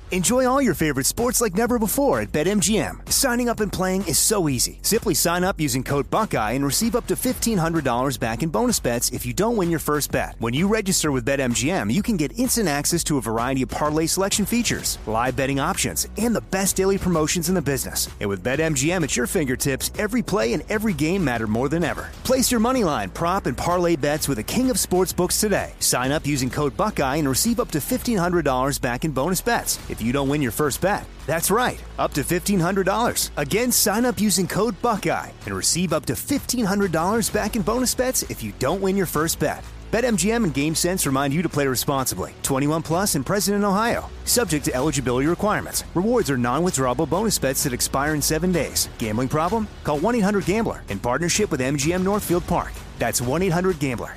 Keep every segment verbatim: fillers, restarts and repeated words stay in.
Enjoy all your favorite sports like never before at BetMGM. Signing up and playing is so easy. Simply sign up using code Buckeye and receive up to fifteen hundred dollars back in bonus bets if you don't win your first bet. When you register with BetMGM, you can get instant access to a variety of parlay selection features, live betting options, and the best daily promotions in the business. And with BetMGM at your fingertips, every play and every game matter more than ever. Place your moneyline, prop, and parlay bets with the king of sportsbooks today. Sign up using code Buckeye and receive up to fifteen hundred dollars back in bonus bets if you don't win your first bet. That's right, up to fifteen hundred dollars. Again, sign up using code Buckeye and receive up to fifteen hundred dollars back in bonus bets if you don't win your first bet. BetMGM and GameSense remind you to play responsibly. twenty-one plus and present in Ohio. Subject to eligibility requirements. Rewards are non-withdrawable bonus bets that expire in seven days. Gambling problem? Call one eight hundred gambler in partnership with M G M Northfield Park. That's one eight hundred gambler.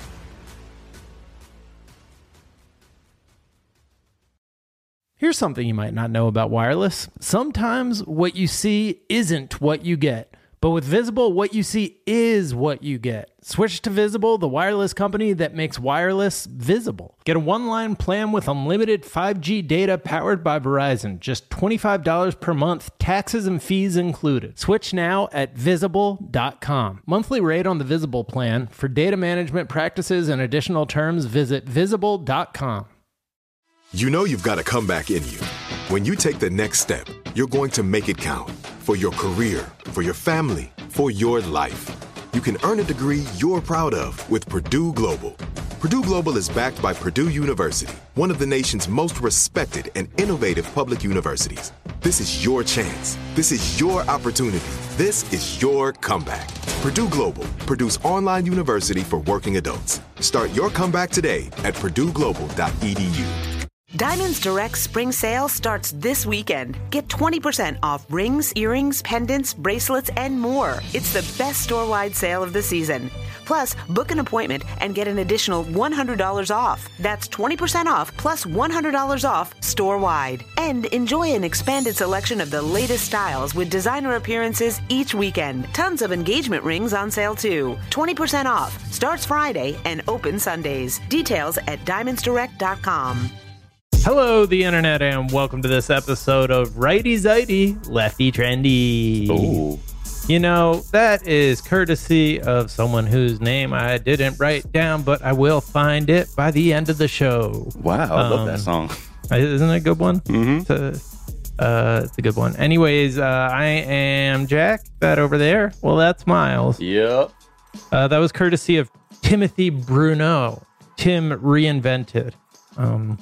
Here's something you might not know about wireless. Sometimes what you see isn't what you get. But with Visible, what you see is what you get. Switch to Visible, the wireless company that makes wireless visible. Get a one-line plan with unlimited five G data powered by Verizon. Just twenty-five dollars per month, taxes and fees included. Switch now at visible dot com. Monthly rate on the Visible plan. For data management practices and additional terms, visit visible dot com. You know you've got a comeback in you. When you take the next step, you're going to make it count. For your career, for your family, for your life. You can earn a degree you're proud of with Purdue Global. Purdue Global is backed by Purdue University, one of the nation's most respected and innovative public universities. This is your chance. This is your opportunity. This is your comeback. Purdue Global, Purdue's online university for working adults. Start your comeback today at purdue global dot e d u. Diamonds Direct spring sale starts this weekend. Get twenty percent off rings, earrings, pendants, bracelets, and more. It's the best store-wide sale of the season. Plus, book an appointment and get an additional one hundred dollars off. That's twenty percent off plus one hundred dollars off store-wide. And enjoy an expanded selection of the latest styles with designer appearances each weekend. Tons of engagement rings on sale too. twenty percent off. Starts Friday and open Sundays. Details at diamonds direct dot com. Hello, the internet, and welcome to this episode of Righty Zighty, Lefty Trendy. Ooh. You know, that is courtesy of someone whose name I didn't write down, but I will find it by the end of the show. Wow, I um, love that song. Isn't it a good one? Mm-hmm. It's, a, uh, it's a good one. Anyways, uh, I am Jack. That over there, well, that's Miles. Yep. Uh, that was courtesy of Timothy Bruno. Tim reinvented. Um...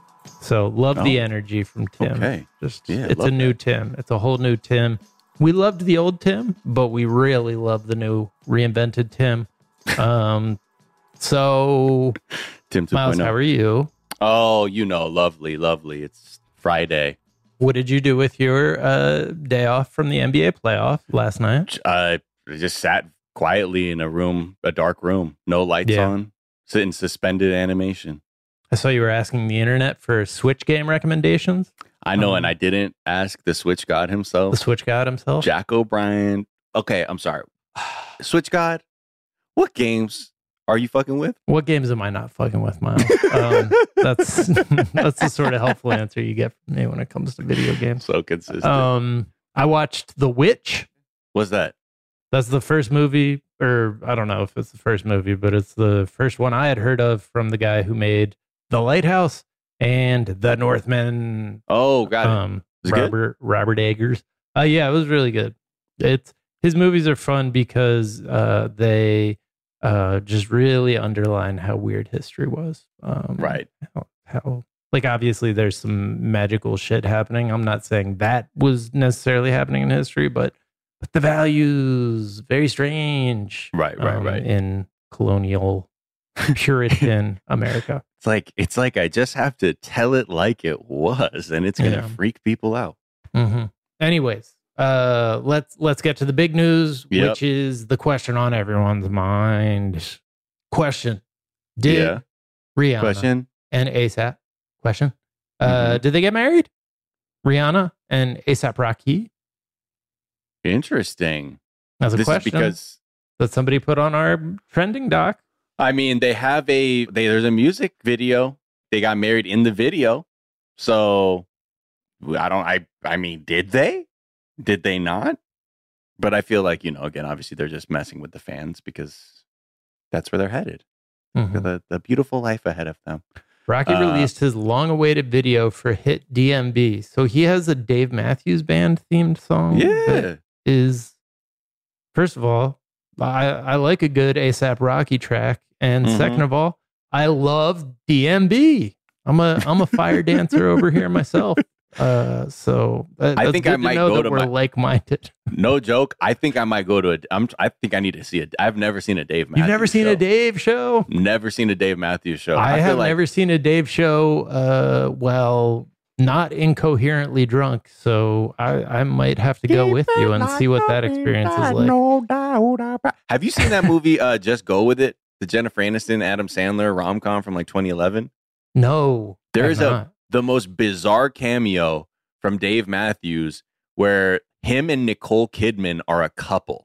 So love oh. the energy from Tim. Okay. Just yeah, it's a new that. Tim. It's a whole new Tim. We loved the old Tim, but we really love the new reinvented Tim. Um so Tim Miles, how are you? Oh, you know, lovely, lovely. It's Friday. What did you do with your uh, day off from the N B A playoff last night? I just sat quietly in a room, a dark room, no lights yeah. on, sitting suspended animation. I saw you were asking the internet for Switch game recommendations. I know, um, and I didn't ask the Switch God himself. The Switch God himself? Jack O'Brien. Okay, I'm sorry. Switch God, what games are you fucking with? What games am I not fucking with, Miles? um, that's that's the sort of helpful answer you get from me when it comes to video games. So consistent. Um, I watched The Witch. What's that? That's the first movie, or I don't know if it's the first movie, but it's the first one I had heard of from the guy who made The Lighthouse and The Northman. Oh, got it. Um, Is it Robert good? Robert Eggers. Uh, yeah, it was really good. It's his movies are fun because uh, they uh, just really underline how weird history was. Um, right. How, how like obviously there's some magical shit happening. I'm not saying that was necessarily happening in history, but but the values very strange. Right. Right. um, right. In colonial Puritan America. It's like it's like I just have to tell it like it was, and it's gonna Yeah. freak people out. Mm-hmm. Anyways, uh, let's let's get to the big news, Yep. which is the question on everyone's mind. Question: Did Yeah. Rihanna Question. and ASAP? Question: uh, Mhm. Did they get married? Rihanna and ASAP Rocky. Interesting. That's a This question is because that somebody put on our trending doc. I mean they have a they there's a music video. They got married in the video, so I don't. I. I mean, did they? Did they not? But I feel like, you know, again, obviously they're just messing with the fans because that's where they're headed. Mhm. The the beautiful life ahead of them. Rocky Uh, released his long-awaited video for hit D M B. So he has a Dave Matthews Band themed song. Yeah. that is, first of all, I, I like a good ASAP Rocky track, and Mhm. second of all, I love D M B. I'm a I'm a fire dancer over here myself. Uh, so uh, I that's think good I might know go that to we're my- like-minded. No joke. I think I might go to a. I'm. I think I need to see it. I've never seen a Dave Matthews. You've never seen show. a Dave show? Never seen a Dave Matthews show. I, feel have like never seen a Dave show. Uh, well, not incoherently drunk, so I, I might have to go with you and see what that experience is like. Have you seen that movie? Uh, Just Go With It, the Jennifer Aniston, Adam Sandler rom com from like twenty eleven. No, There's I've a not. the most bizarre cameo from Dave Matthews where him and Nicole Kidman are a couple.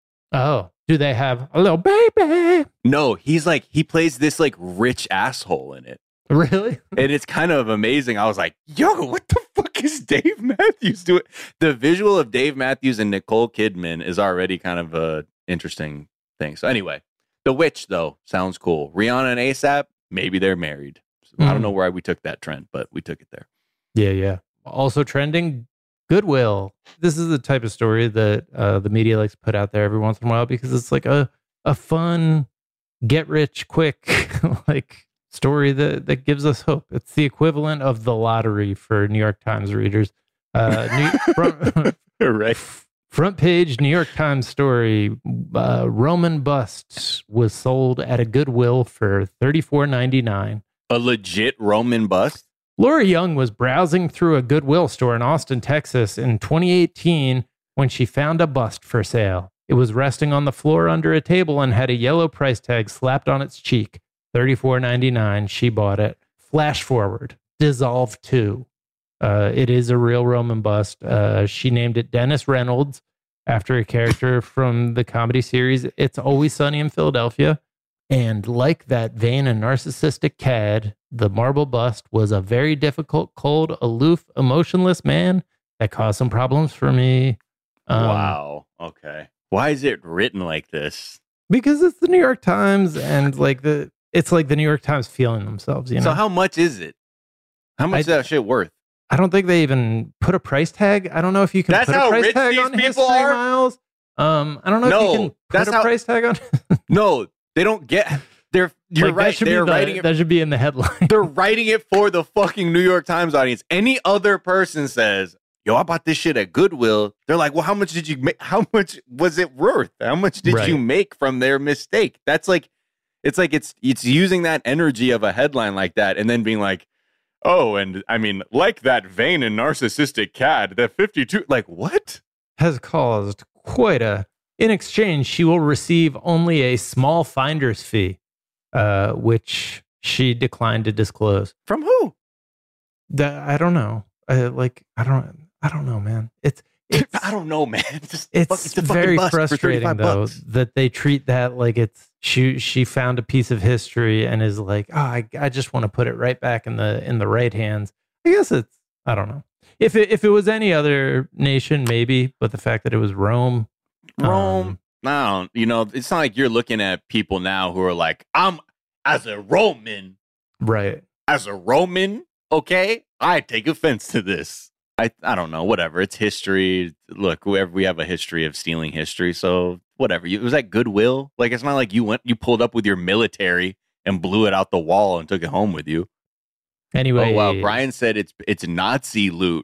Oh, do they have a little baby? No, he's like he plays this like rich asshole in it. Really? And it's kind of amazing. I was like, yo, what the fuck is Dave Matthews doing? The visual of Dave Matthews and Nicole Kidman is already kind of a interesting thing. So anyway, The Witch, though, sounds cool. Rihanna and ASAP, maybe they're married. So I don't Mm. know why we took that trend, but we took it there. Yeah, yeah. Also trending, Goodwill. This is the type of story that uh, the media likes to put out there every once in a while because it's like a a fun, get rich quick like story that that gives us hope. It's the equivalent of the lottery for New York Times readers. Uh, New, front, right. front page New York Times story: uh, Roman bust was sold at a Goodwill for thirty-four ninety-nine. A legit Roman bust? Laura Young was browsing through a Goodwill store in Austin, Texas in twenty eighteen when she found a bust for sale. It was resting on the floor under a table and had a yellow price tag slapped on its cheek. thirty-four ninety-nine. She bought it. Flash forward. Dissolve two. Uh, it is a real Roman bust. Uh, she named it Dennis Reynolds after a character from the comedy series It's Always Sunny in Philadelphia. And like that vain and narcissistic cad, the marble bust was a very difficult, cold, aloof, emotionless man that caused some problems for me. Um, Wow. Okay. Why is it written like this? Because it's the New York Times, and like the it's like the New York Times feeling themselves. You know, So how much is it? How much I- is that shit worth? I don't think they even put a price tag. I don't know if you can That's put a how price rich tag these on people History are? Miles. Um, I don't know No, if you can put that's a how- price tag on. No, they don't get. They're you're Like, that right. should be They're the- writing it. That should be in the headline. They're writing it for the fucking New York Times audience. Any other person says, "Yo, I bought this shit at Goodwill." They're like, "Well, how much did you make? How much was it worth? How much did Right. you make from their mistake?" That's like, it's like it's it's using that energy of a headline like that, and then being like, "Oh, and I mean, like that vain and narcissistic cad, the fifty-two." Like what? Has caused quite a. In exchange, she will receive only a small finder's fee, uh, which she declined to disclose. From who? That I don't know. Uh, like I don't. I don't know, man. It's. it's I don't know, man. Just It's, fuck- a fucking very bust for frustrating thirty-five though bucks. that they treat that like it's she she found a piece of history and is like, oh, I, I just want to put it right back in the in the right hands. I guess it's I don't know. If it if it was any other nation, maybe, but the fact that it was Rome, Rome. um, No, you know, it's not like you're looking at people now who are like, I'm as a Roman, right? as a Roman, okay, I take offense to this. I I don't know, whatever. It's history. Look, whoever we have a history of stealing history, so whatever. You, it was that Goodwill. Like it's not like you went, you pulled up with your military and blew it out the wall and took it home with you. Anyway, Oh wow, Brian said it's it's Nazi loot.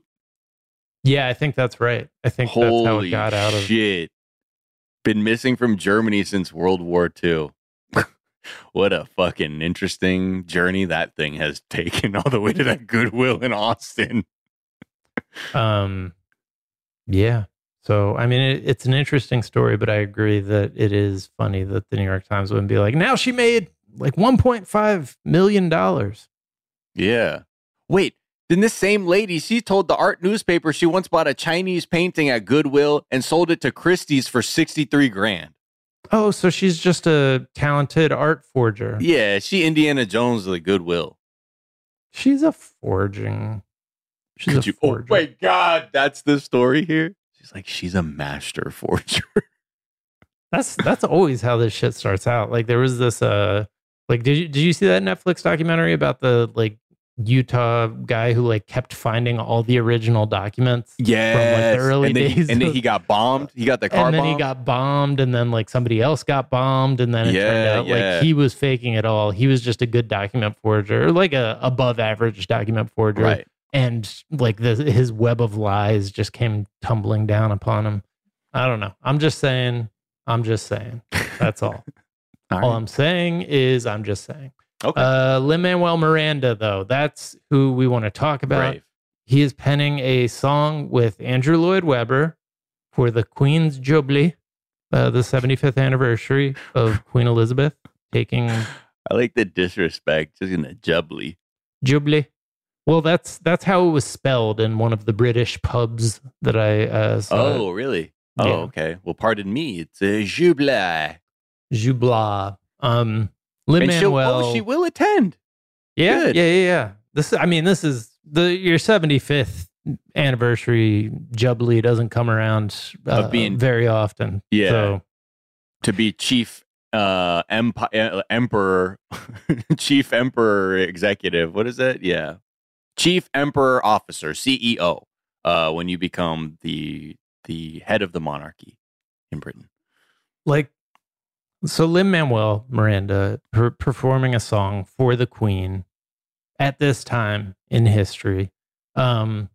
Yeah, I think that's right. I think Holy that's how it got out of. shit! Been missing from Germany since World War Two. What a fucking interesting journey that thing has taken all the way to that Goodwill in Austin. Um, yeah. So I mean, it, it's an interesting story, but I agree that it is funny that the New York Times wouldn't be like, now she made like one point five million dollars. Yeah. Wait, then this same lady, she told the art newspaper she once bought a Chinese painting at Goodwill and sold it to Christie's for sixty-three grand. Oh, so she's just a talented art forger. Yeah, she Indiana Jones the Goodwill. She's a forging. She's Could a you, oh forger. my God, that's the story here. She's like, she's a master forger. That's that's always how this shit starts out. Like there was this uh like did you did you see that Netflix documentary about the like Utah guy who like kept finding all the original documents Yeah, from like the early and then, days, and then of- he got bombed. He got the car and then bombed. he got bombed, and then like somebody else got bombed, and then it Yeah, turned out yeah. like he was faking it all. He was just a good document forger, or like a above average document forger, Right. and like the his web of lies just came tumbling down upon him. I don't know. I'm just saying. I'm just saying. That's all. All All right. I'm saying is I'm just saying. Okay. Uh, Lin-Manuel Miranda, though, that's who we want to talk about. Brave. He is penning a song with Andrew Lloyd Webber for the Queen's Jubilee, uh, the seventy-fifth anniversary of Queen Elizabeth taking I like the disrespect. Just in a jubbly. Jubilee. Well, that's that's how it was spelled in one of the British pubs that I uh, saw. Oh, really? Oh, Yeah. okay. Well, pardon me. It's a jubilee. Jubla. Um, And she'll, Lin-Manuel. oh, she will attend. Yeah, Good. yeah, yeah, yeah. This, I mean, this is the your seventy-fifth anniversary Jubilee doesn't come around uh, Of being- very often. Yeah. So, To be chief uh, empi- uh, emperor, chief emperor executive. What is it? Yeah. Chief emperor officer, C E O, uh, when you become the the head of the monarchy in Britain. like, so Lin-Manuel Miranda per- performing a song for the Queen at this time in history, um,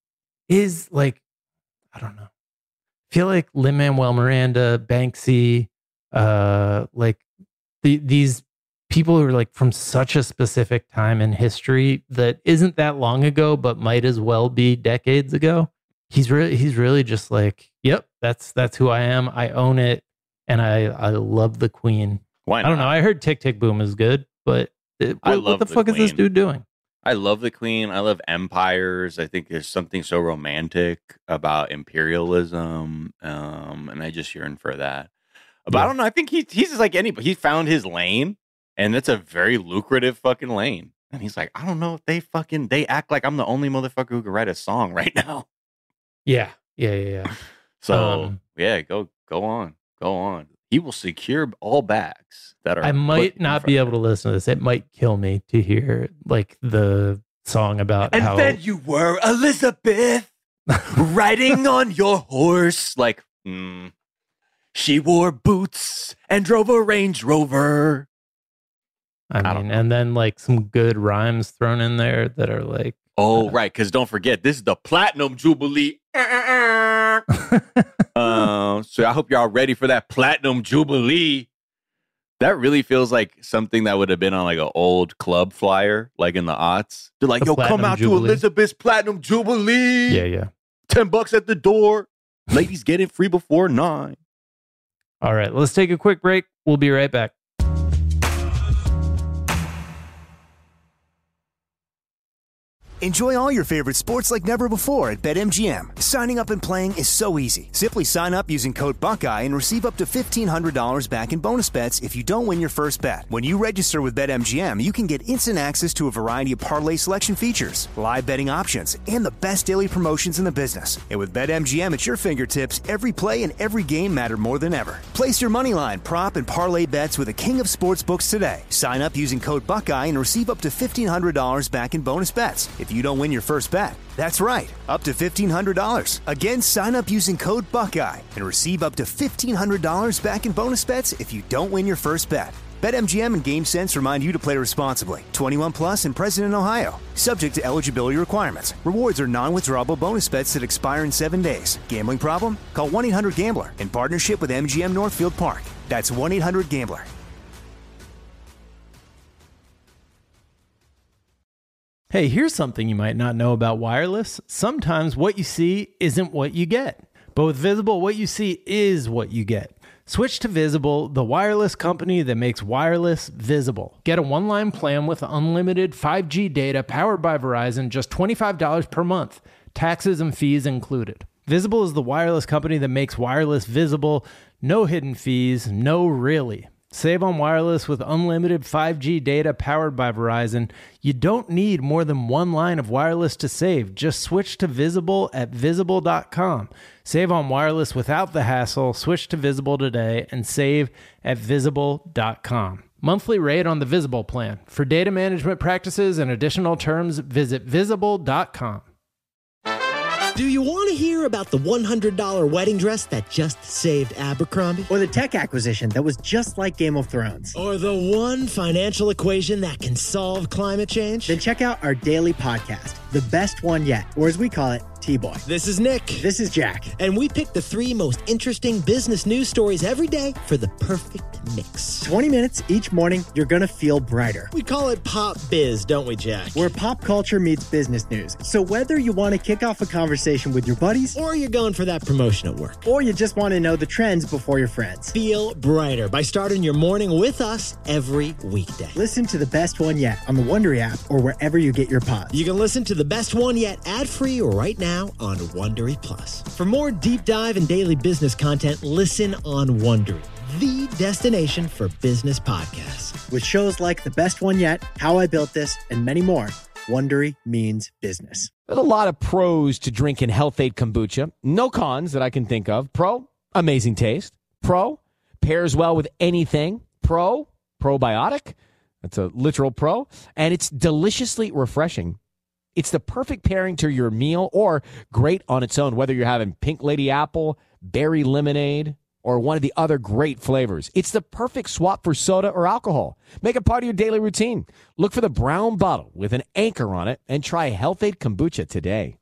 is like, I don't know. I feel like Lin-Manuel Miranda, Banksy, uh, like the, these people who are like from such a specific time in history that isn't that long ago, but might as well be decades ago. He's really, he's really just like, yep, that's that's who I am. I own it, and I I love the Queen. Why I not? don't know. I heard Tick Tick Boom is good, but it, I what, love what the the fuck is this Queen. dude doing? I love the Queen. I love empires. I think there's something so romantic about imperialism, um, and I just yearn for that. But I Yeah. don't know. I think he he's just like anybody. He found his lane, and it's a very lucrative fucking lane. And he's like, I don't know if they fucking they act like I'm the only motherfucker who can write a song right now. Yeah, yeah, yeah, yeah. So Um, yeah, go go on, go on. He will secure all bags that are. I put might in not front be of able to him. listen to this. It might kill me to hear like the song about And how then you were Elizabeth riding on your horse. Like, mm, she wore boots and drove a Range Rover. I I don't mean, know. and then like some good rhymes thrown in there that are like, Oh, right. Because don't forget, this is the Platinum Jubilee. uh, so I hope y'all ready for that Platinum Jubilee. That really feels like something that would have been on like an old club flyer, like in the aughts. They're like, The yo, come Platinum out Jubilee. to Elizabeth's Platinum Jubilee. yeah, yeah. ten bucks at the door. Ladies get it free before nine. All right, let's take a quick break. We'll be right back. Enjoy all your favorite sports like never before at BetMGM. Signing up and playing is so easy. Simply sign up using code Buckeye and receive up to fifteen hundred dollars back in bonus bets if you don't win your first bet. When you register with BetMGM, you can get instant access to a variety of parlay selection features, live betting options, and the best daily promotions in the business. And with BetMGM at your fingertips, every play and every game matter more than ever. Place your moneyline, prop, and parlay bets with the king of sportsbooks today. Sign up using code Buckeye and receive up to fifteen hundred dollars back in bonus bets if you don't win your first bet. That's right, up to fifteen hundred dollars. Again, sign up using code Buckeye and receive up to fifteen hundred dollars back in bonus bets if you don't win your first bet. BetMGM and GameSense remind you to play responsibly. twenty-one plus and present in Ohio. Subject to eligibility requirements. Rewards are non-withdrawable bonus bets that expire in seven days. Gambling problem? Call one eight hundred gambler in partnership with M G M Northfield Park. That's one eight hundred gambler. Hey, here's something you might not know about wireless. Sometimes what you see isn't what you get. But with Visible, what you see is what you get. Switch to Visible, the wireless company that makes wireless visible. Get a one-line plan with unlimited five G data powered by Verizon, just twenty-five dollars per month. Taxes and fees included. Visible is the wireless company that makes wireless visible. No hidden fees, no really. Save on wireless with unlimited five G data powered by Verizon. You don't need more than one line of wireless to save. Just switch to Visible at visible dot com. Save on wireless without the hassle. Switch to Visible today and save at visible dot com. Monthly rate on the Visible plan. For data management practices and additional terms, visit visible dot com. Do you want to hear about the one hundred dollars wedding dress that just saved Abercrombie? Or the tech acquisition that was just like Game of Thrones? Or the one financial equation that can solve climate change? Then check out our daily podcast, The Best One Yet, or as we call it, T-Boy. This is Nick. This is Jack. And we pick the three most interesting business news stories every day for the perfect mix. twenty minutes each morning, you're going to feel brighter. We call it Pop Biz, don't we, Jack? Where pop culture meets business news. So whether you want to kick off a conversation with your buddies, or you're going for that promotion at work, or you just want to know the trends before your friends, feel brighter by starting your morning with us every weekday. Listen to The Best One Yet on the Wondery app or wherever you get your pods. You can listen to The Best One Yet ad-free right now on Wondery Plus. For more deep dive and daily business content, listen on Wondery, the destination for business podcasts. With shows like The Best One Yet, How I Built This, and many more, Wondery means business. There's a lot of pros to drinking Health-Ade kombucha. No cons that I can think of. Pro, amazing taste. Pro, pairs well with anything. Pro, probiotic. That's a literal pro. And it's deliciously refreshing. It's the perfect pairing to your meal or great on its own, whether you're having Pink Lady Apple, berry lemonade, or one of the other great flavors. It's the perfect swap for soda or alcohol. Make it part of your daily routine. Look for the brown bottle with an anchor on it and try Health-Ade kombucha today.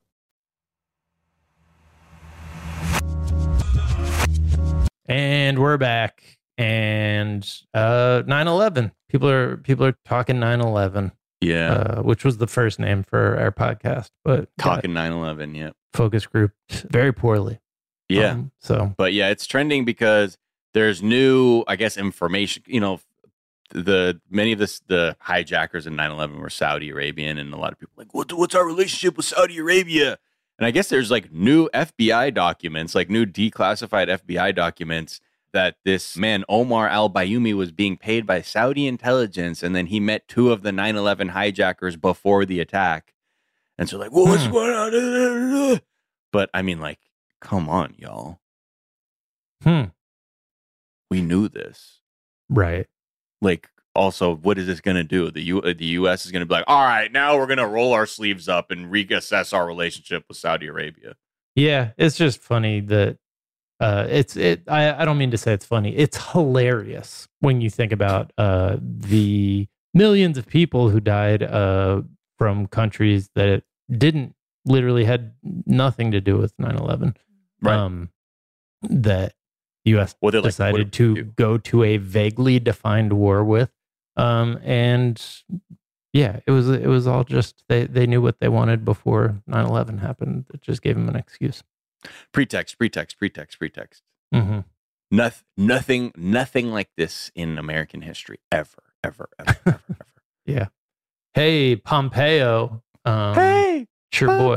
And we're back. And uh, nine eleven. People are people are talking nine eleven. Yeah. Uh, which was the first name for our podcast, but Talking nine eleven, yeah. Focus grouped very poorly. Yeah. Um, so, but yeah, it's trending because there's new, I guess, information. You know, the many of this, the hijackers in nine eleven were Saudi Arabian, and a lot of people are like, what, what's our relationship with Saudi Arabia? And I guess there's like new F B I documents, like new declassified F B I documents that this man, Omar al-Bayoumi, was being paid by Saudi intelligence, and then he met two of the nine eleven hijackers before the attack. And so like, well, what's Hmm. going on? But I mean, like, come on, y'all. hmm, We knew this. right. Like, also, what is this going to do? The U- the U S is going to be like, all right, now we're going to roll our sleeves up and reassess our relationship with Saudi Arabia. Yeah, it's just funny that uh, it's it. I, I don't mean to say it's funny. It's hilarious when you think about uh, the millions of people who died uh, from countries that didn't literally had nothing to do with nine eleven. Right. Um, that the U S Well, they're like, decided what do to we do? go to a vaguely defined war with. Um, and yeah, it was it was all just they, they knew what they wanted before nine eleven happened. It just gave them an excuse. Pretext, pretext, pretext, pretext. Mm-hmm. Nothing, nothing, nothing like this in American history ever, ever, ever, ever, ever. Yeah. Hey, Pompeo. Um, Hey, sure boy.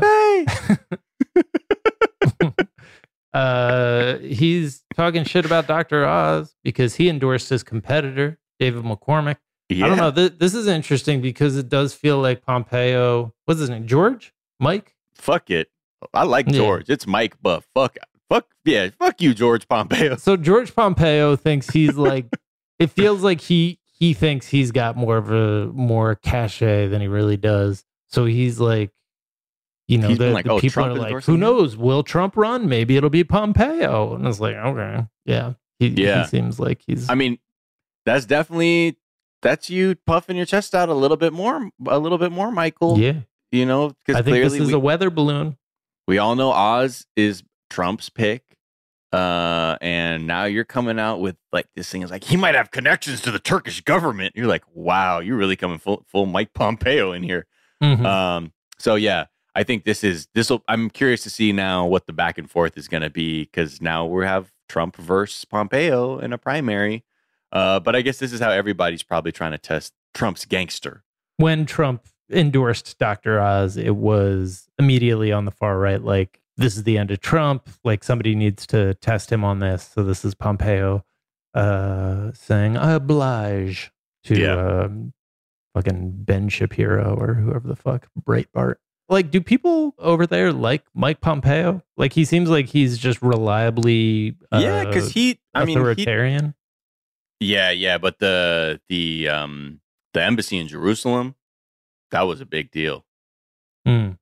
Pompey! uh, he's talking shit about Doctor Oz because he endorsed his competitor, David McCormick. Yeah. I don't know. Th- this is interesting because it does feel like Pompeo. What's his name? George? Mike? Fuck it. I like Yeah. George. It's Mike, but fuck, fuck, yeah, fuck you, George Pompeo. So George Pompeo thinks he's like. It feels like he he thinks he's got more of a more cachet than he really does. So he's like, you know, He's the, been like, the "Oh, people Trump are like, endorsing who him?" knows? Will Trump run? Maybe it'll be Pompeo. And it's like, okay, yeah, he, Yeah. he seems like he's. I mean, that's definitely that's you puffing your chest out a little bit more, a little bit more, Michael. yeah, You know, I because think clearly this is we, a weather balloon. we all know Oz is Trump's pick. Uh, and now you're coming out with like this thing is like he might have connections to the Turkish government. You're like, wow, you're really coming full full Mike Pompeo in here. Mhm. Um, so yeah, I think this is this will. I'm curious to see now what the back and forth is going to be because now we have Trump versus Pompeo in a primary. Uh, but I guess this is how everybody's probably trying to test Trump's gangster. When Trump endorsed Doctor Oz, it was immediately on the far right, like, this is the end of Trump. Like, somebody needs to test him on this. So this is Pompeo uh, saying I oblige to Yeah. um, fucking Ben Shapiro or whoever the fuck, Breitbart. Like, do people over there like Mike Pompeo? Like, he seems like he's just reliably uh, Yeah, because he, I mean, he, authoritarian. yeah, yeah, but the the um the embassy in Jerusalem, that was a big deal Mm.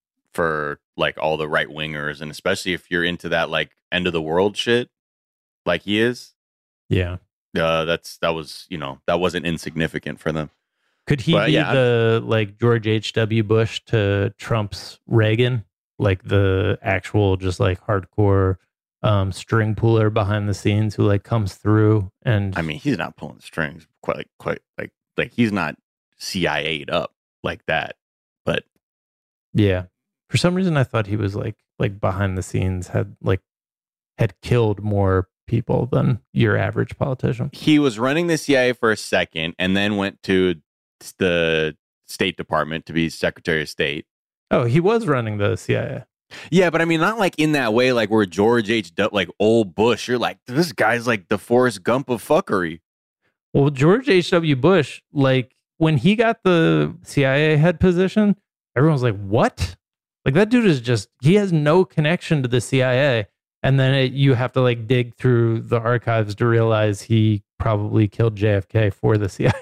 for like all the right wingers, and especially if you're into that like end of the world shit, like he is. Yeah. Uh, that's that was you know that wasn't insignificant for them. Could he But, be yeah, the like George H W. Bush to Trump's Reagan, like the actual just like hardcore um, string puller behind the scenes who like comes through and I mean, he's not pulling strings quite like quite like like he's not C I A'd up like that. But yeah, for some reason I thought he was like like behind the scenes had like had killed more people than your average politician. he was running the C I A for a second, and then went to the State Department to be Secretary of State. Oh, he was running the C I A. Yeah, but I mean, not like in that way, like where George H. W. like old Bush. You're like, this guy's like the Forrest Gump of fuckery. Well, George H W. Bush, like when he got the C I A head position, everyone was like, what? Like that dude is just, he has no connection to the C I A. And then it, you have to like dig through the archives to realize he probably killed J F K for the C I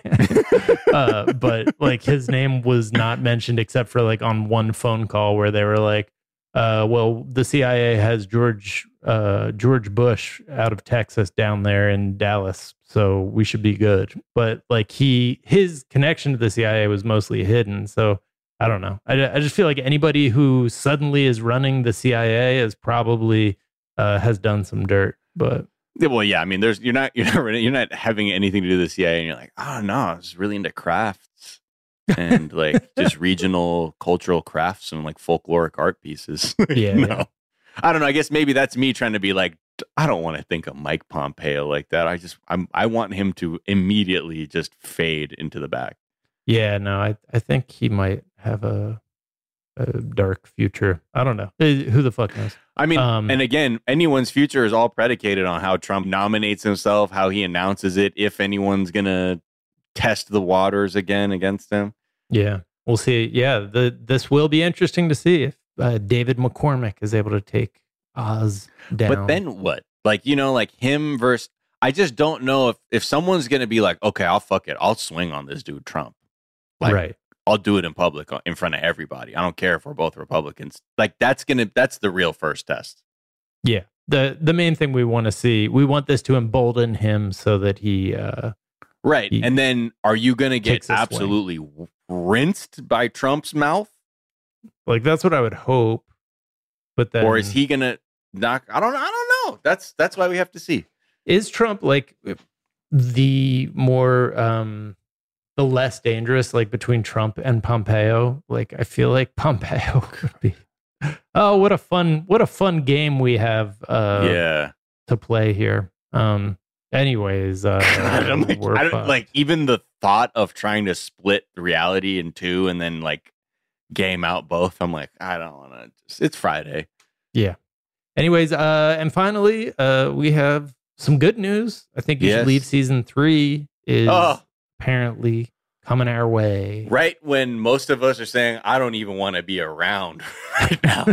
A. uh, but like his name was not mentioned except for like on one phone call where they were like, uh, well, the C I A has George uh, George Bush out of Texas down there in Dallas, so we should be good. But like he, his connection to the C I A was mostly hidden. So I don't know. I, I just feel like anybody who suddenly is running the C I A is probably uh, has done some dirt. But Yeah, well, yeah, I mean, there's you're not you're not really- you're not having anything to do with the C I A, and you're like, oh no, I was really into crafts and like just regional cultural crafts and like folkloric art pieces. Yeah, no. yeah. I don't know. I guess maybe that's me trying to be like, I don't want to think of Mike Pompeo like that. I just I'm I want him to immediately just fade into the back. yeah, no, I I think he might have a a dark future. I don't know. Eh, Who the fuck knows? I mean, Um, and again, anyone's future is all predicated on how Trump nominates himself, how he announces it, if anyone's gonna test the waters again against him. Yeah, we'll see. Yeah, the this will be interesting to see if uh, David McCormick is able to take Oz down. But then what? Like, you know, like him versus. I just don't know if if someone's gonna be like, okay, I'll fuck it, I'll swing on this dude Trump. Like, right. I'll do it in public in front of everybody. I don't care if we're both Republicans. Like that's gonna that's the real first test. Yeah. The the main thing we want to see, we want this to embolden him so that he uh Right. He And then are you gonna get takes a swing. absolutely rinsed by Trump's mouth? like that's what I would hope. But then Or is he gonna knock I don't I don't know. That's that's why we have to see. is Trump like the more um the less dangerous, like between Trump and Pompeo? Like I feel like Pompeo could be oh what a fun what a fun game we have uh yeah. to play here. Um anyways, uh God, I'm like, we're I don't, fucked. like even the thought of trying to split reality in two and then like game out both. I'm like, I don't want to. It's Friday. Yeah. Anyways, uh, and finally, uh, we have some good news. I think you Yes. should leave season three is Oh. apparently coming our way. Right when most of us are saying, I don't even want to be around right now.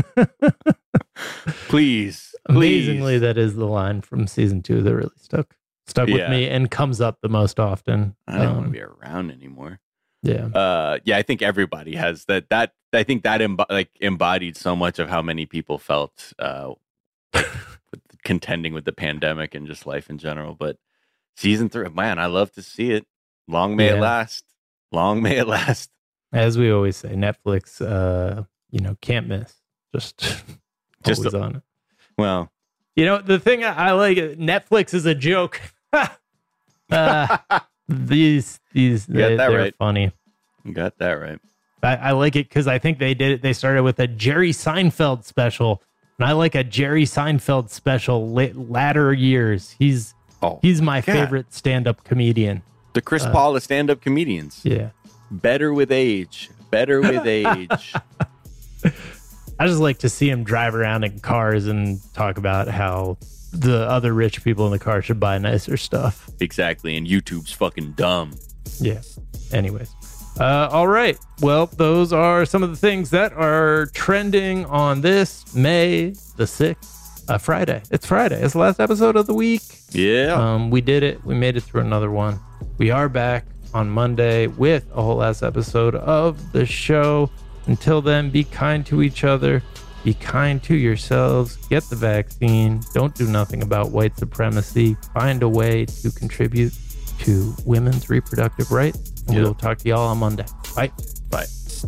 Please, Amazingly, please. that is the line from season two that really stuck stuck with Yeah. me and comes up the most often. I don't want Um, to be around anymore. Yeah. Uh, yeah, I think everybody has that. That I think that embo- like embodied so much of how many people felt uh, with contending with the pandemic and just life in general. But season three, man, I love to see it. Long may it Yeah. last. Long may it last. As we always say, Netflix, uh, you know, can't miss. Just, Just always a- on it. Well, You know, the thing I I like, Netflix is a joke. uh, these, these, You got they, that they're right. funny. you got that right. I, I like it because I think they did it. They started with a Jerry Seinfeld special, and I like a Jerry Seinfeld special. Late, latter years, he's Oh, he's my God. favorite stand-up comedian. The Chris Uh, Paul of stand-up comedians. Yeah, Better with age. Better with age. I just like to see him drive around in cars and talk about how the other rich people in the car should buy nicer stuff. Exactly, and YouTube's fucking dumb. Yeah. Anyways. Uh, all right. Well, those are some of the things that are trending on this May the sixth, uh, Friday. It's Friday. It's the last episode of the week. Yeah. Um, we did it. We made it through another one. We are back on Monday with a whole last episode of the show. Until then, be kind to each other. Be kind to yourselves. Get the vaccine. Don't do nothing about white supremacy. Find a way to contribute to women's reproductive rights. And Yep. we'll talk to y'all on Monday. Bye. Bye.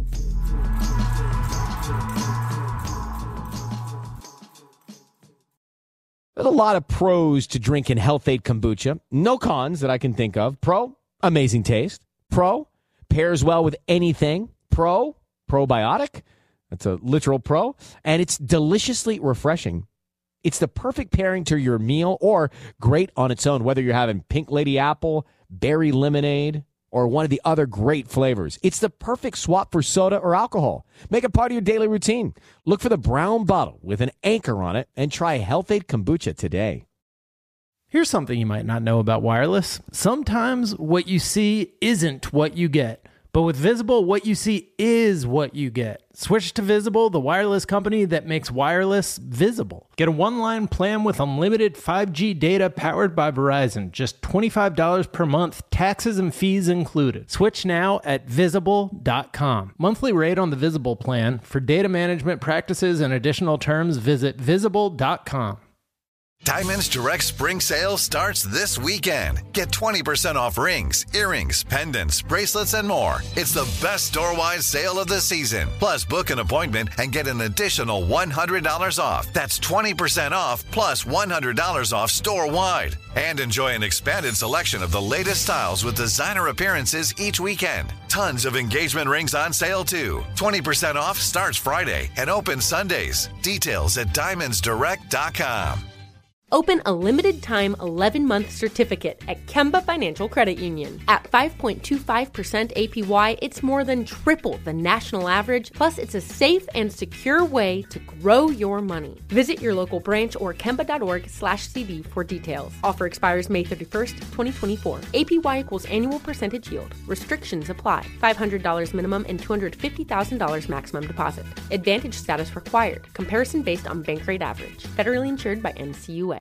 There's a lot of pros to drinking Health-Ade kombucha. No cons that I can think of. Pro, amazing taste. Pro, pairs well with anything. Pro, probiotic. That's a literal pro. And it's deliciously refreshing. It's the perfect pairing to your meal or great on its own, whether you're having pink lady apple, berry lemonade, or one of the other great flavors. It's the perfect swap for soda or alcohol. Make it part of your daily routine. Look for the brown bottle with an anchor on it and try Health-Ade kombucha today. Here's something you might not know about wireless. Sometimes what you see isn't what you get. But with Visible, what you see is what you get. Switch to Visible, the wireless company that makes wireless visible. Get a one-line plan with unlimited five G data powered by Verizon. Just twenty-five dollars per month, taxes and fees included. Switch now at visible dot com. Monthly rate on the Visible plan. For data management practices and additional terms, visit visible dot com. Diamonds Direct Spring Sale starts this weekend. Get twenty percent off rings, earrings, pendants, bracelets, and more. It's the best store-wide sale of the season. Plus, book an appointment and get an additional one hundred dollars off. That's twenty percent off plus one hundred dollars off store-wide. And enjoy an expanded selection of the latest styles with designer appearances each weekend. Tons of engagement rings on sale, too. twenty percent off starts Friday and opens Sundays. Details at diamonds direct dot com. Open a limited-time eleven-month certificate at Kemba Financial Credit Union. At five point two five percent A P Y, it's more than triple the national average, plus it's a safe and secure way to grow your money. Visit your local branch or kemba.org slash CD for details. Offer expires May thirty-first, twenty twenty-four. A P Y equals annual percentage yield. Restrictions apply. five hundred dollars minimum and two hundred fifty thousand dollars maximum deposit. Advantage status required. Comparison based on bank rate average. Federally insured by N C U A.